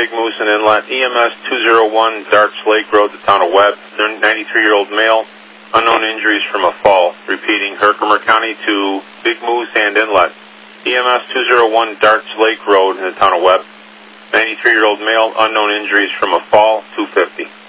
Big Moose and Inlet. EMS 201 Darts Lake Road, the town of Webb. 93-year-old male. Unknown injuries from a fall. Repeating, Herkimer County to Big Moose and Inlet. EMS 201 Darts Lake Road in the town of Webb. 93-year-old male. Unknown injuries from a fall. 250.